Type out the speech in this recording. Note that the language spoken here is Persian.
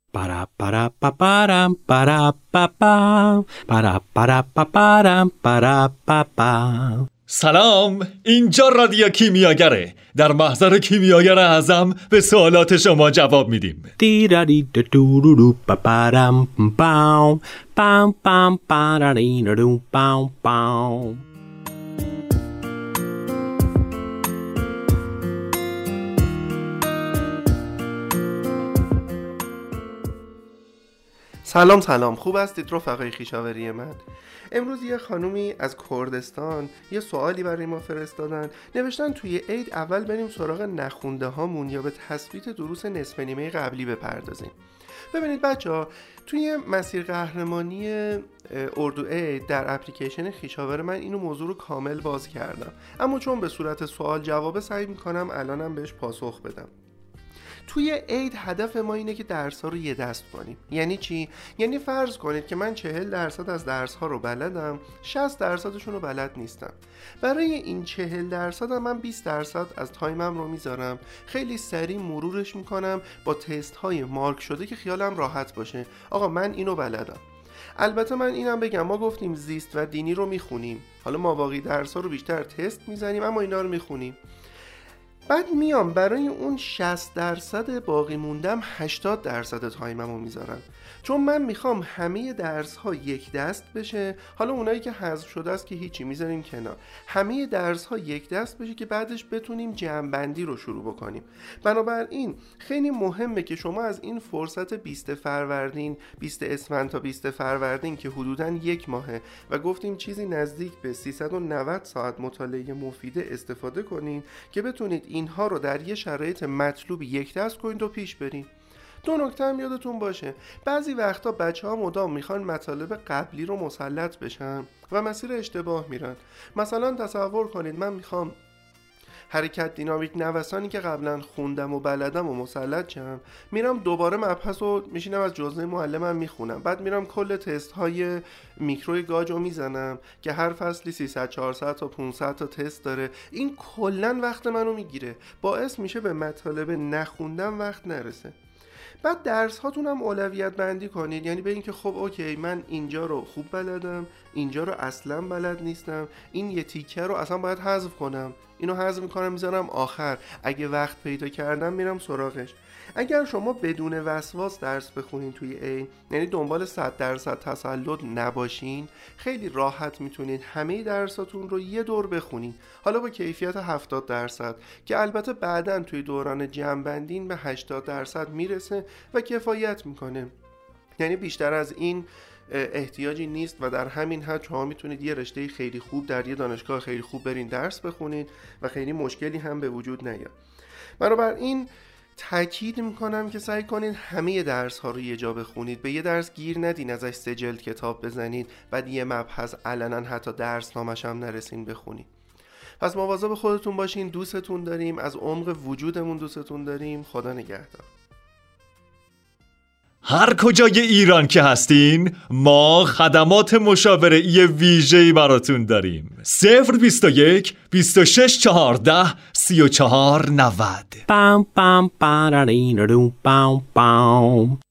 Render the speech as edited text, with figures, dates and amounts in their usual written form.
Para para pa param para pa pam para para pa param para pa pam. سلام، اینجا رادیو کیمیاگره. در محضر کیمیاگر اعظم به سوالات شما جواب میدیم. Tirari da tururu pa param pam pam pam parari da pam pam. سلام، خوب هستید رفقای خویشاوری من؟ امروز یه خانومی از کردستان یه سوالی برای ما فرستادن. نوشتن توی عید اول بریم سراغ نخونده هامون یا به تثبیت دروس نصف نیمه قبلی بپردازیم. ببینید بچه‌ها، توی مسیر قهرمانی اردو عید در اپلیکیشن خویشاور من اینو موضوع رو کامل باز کردم، اما چون به صورت سوال جواب سعی میکنم الانم بهش پاسخ بدم. توی عید هدف ما اینه که درس‌ها رو یه دست کنیم. یعنی چی؟ یعنی فرض کنید که من 40% از درس‌ها رو بلدم، 60%شون رو بلد نیستم. برای این 40% من 20% از تایمم رو میذارم، خیلی سریع مرورش میکنم با تست‌های مارک شده که خیالم راحت باشه آقا من اینو بلدم. البته من اینم بگم، ما گفتیم زیست و دینی رو میخونیم، حالا ما باقی درس‌ها رو بیشتر تست میزنیم اما اینا رو میخونیم. بعد میام برای اون 60% باقی موندم 80% تایممو میذارم، چون من میخوام همه درس ها یک دست بشه. حالا اونایی که حذف شده است که هیچی میذاریم کنار، همه درس ها یک دست بشه که بعدش بتونیم جمع‌بندی رو شروع بکنیم. بنابراین خیلی مهمه که شما از این فرصت 20 فروردین 20 اسفند تا 20 فروردین که حدوداً یک ماهه و گفتیم چیزی نزدیک به 390 ساعت مطالعه مفیده استفاده کنین که بتونید اینها رو در یه شرایط مطلوب یک دست کنید و پیش برین. دو نکته هم یادتون باشه، بعضی وقتا بچه‌ها مدام میخوان مطالب قبلی رو مسلط بشن و مسیر اشتباه میرن. مثلا تصور کنید من میخوام حرکت دینامیک نوسانی که قبلا خوندم و بلدم و مسلط شم، میرم دوباره مبحث رو میشینم از جزء معلمم میخونم، بعد میرم کل تست های میکروی گاج رو میزنم که هر فصلی 300 400 تا 500 تا تست داره. این کلن وقت منو میگیره، باعث میشه به مطالب نخوندم وقت نرسه. بعد درس هاتون هم اولویت بندی کنید، یعنی به این که خب اوکی من اینجا رو خوب بلدم، اینجا رو اصلا بلد نیستم، این یه تیکه رو اصلا باید حذف کنم، اینو حذف میکنم میذارم آخر، اگه وقت پیدا کردم میرم سراغش. اگر شما بدون وسواس درس بخونین توی عید، یعنی دنبال 100% تسلط نباشین، خیلی راحت میتونید همه درساتون رو یه دور بخونین، حالا با کیفیت 70% که البته بعداً توی دوران جمع‌بندی به 80% میرسه و کفایت میکنه. یعنی بیشتر از این احتیاجی نیست و در همین حد شما میتونید یه رشته خیلی خوب در یه دانشگاه خیلی خوب برین درس بخونید و خیلی مشکلی هم به وجود نیاد. بنابراین تاکید میکنم که سعی کنید همه درس ها رو یه جا بخونید، به یه درس گیر ندین ازش 3 جلد کتاب بزنید بعد یه مبحث علنا حتی درس نامش هم نرسین بخونید. پس مواظب خودتون باشین، دوستتون داریم، از عمق وجودمون دوستتون داریم. خدا نگهدار. هر کجای ایران که هستین ما خدمات مشاوره‌ای ویژه‌ای براتون داریم. 021 26 14 34 90. Pam pam parari da pam pam.